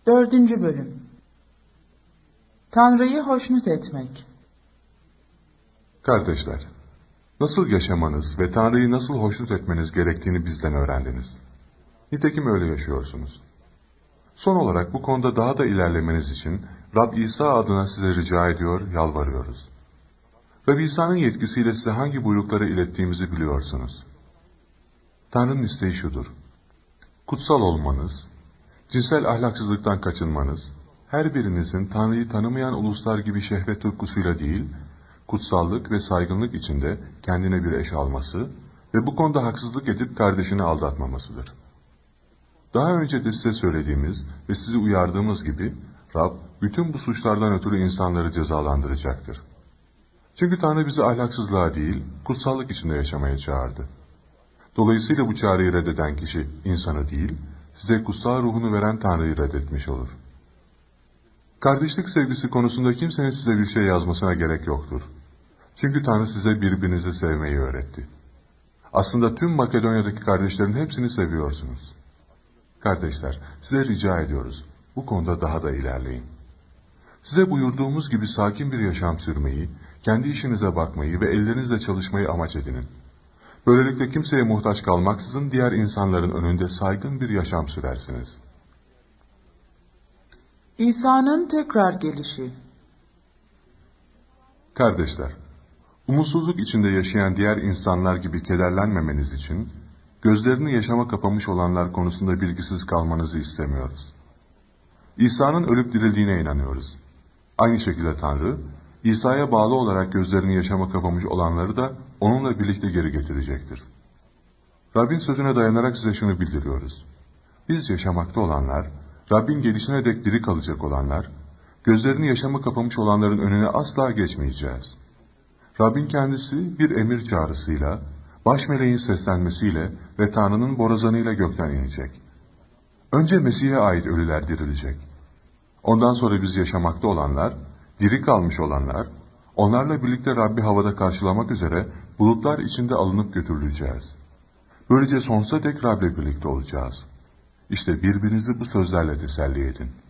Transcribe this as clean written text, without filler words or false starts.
4. Bölüm. Tanrı'yı hoşnut etmek. Kardeşler, nasıl yaşamanız ve Tanrı'yı nasıl hoşnut etmeniz gerektiğini bizden öğrendiniz. Nitekim öyle yaşıyorsunuz. Son olarak bu konuda daha da ilerlemeniz için Rab İsa adına size rica ediyor, yalvarıyoruz. Rab İsa'nın yetkisiyle size hangi buyrukları ilettiğimizi biliyorsunuz. Tanrı'nın isteği şudur: kutsal olmanız, cinsel ahlaksızlıktan kaçınmanız, her birinizin Tanrı'yı tanımayan uluslar gibi şehvet tutkusuyla değil, kutsallık ve saygınlık içinde kendine bir eş alması ve bu konuda haksızlık edip kardeşini aldatmamasıdır. Daha önce de size söylediğimiz ve sizi uyardığımız gibi, Rab bütün bu suçlardan ötürü insanları cezalandıracaktır. Çünkü Tanrı bizi ahlaksızlığa değil, kutsallık içinde yaşamaya çağırdı. Dolayısıyla bu çağrıyı reddeden kişi insanı değil, size kutsal ruhunu veren Tanrı'yı reddetmiş olur. Kardeşlik sevgisi konusunda kimsenin size bir şey yazmasına gerek yoktur. Çünkü Tanrı size birbirinizi sevmeyi öğretti. Aslında tüm Makedonya'daki kardeşlerin hepsini seviyorsunuz. Kardeşler, size rica ediyoruz, bu konuda daha da ilerleyin. Size buyurduğumuz gibi sakin bir yaşam sürmeyi, kendi işinize bakmayı ve ellerinizle çalışmayı amaç edinin. Böylelikle kimseye muhtaç kalmaksızın diğer insanların önünde saygın bir yaşam sürersiniz. İsa'nın tekrar gelişi. Kardeşler, umutsuzluk içinde yaşayan diğer insanlar gibi kederlenmemeniz için, gözlerini yaşama kapamış olanlar konusunda bilgisiz kalmanızı istemiyoruz. İsa'nın ölüp dirildiğine inanıyoruz. Aynı şekilde Tanrı, İsa'ya bağlı olarak gözlerini yaşama kapamış olanları da onunla birlikte geri getirecektir. Rabbin sözüne dayanarak size şunu bildiriyoruz: biz yaşamakta olanlar, Rabbin gelişine dek diri kalacak olanlar, gözlerini yaşama kapamış olanların önüne asla geçmeyeceğiz. Rabbin kendisi bir emir çağrısıyla, baş meleğin seslenmesiyle ve Tanrı'nın borazanıyla gökten inecek. Önce Mesih'e ait ölüler dirilecek. Ondan sonra biz yaşamakta olanlar, diri kalmış olanlar, onlarla birlikte Rabbi havada karşılamak üzere bulutlar içinde alınıp götürüleceğiz. Böylece sonsuza dek Rab'le birlikte olacağız. İşte birbirinizi bu sözlerle teselli edin.